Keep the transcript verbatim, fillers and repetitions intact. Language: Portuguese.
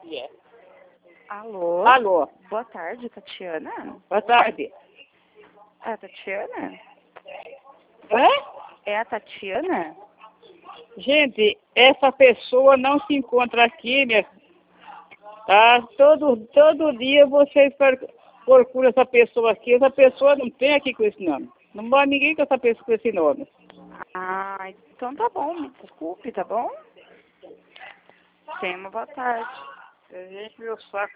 É. Alô? Alô, Boa tarde, Tatiana? boa tarde. É a Tatiana? Hã? É a Tatiana? Gente, essa pessoa não se encontra aqui, minha. Tá? Todo, todo dia vocês per- procuram essa pessoa aqui. Essa pessoa não tem aqui com esse nome. Não mora ninguém com essa pessoa com esse nome. Ah, então tá bom, me desculpe, tá bom? Tenha uma boa tarde. Gente, meu saco.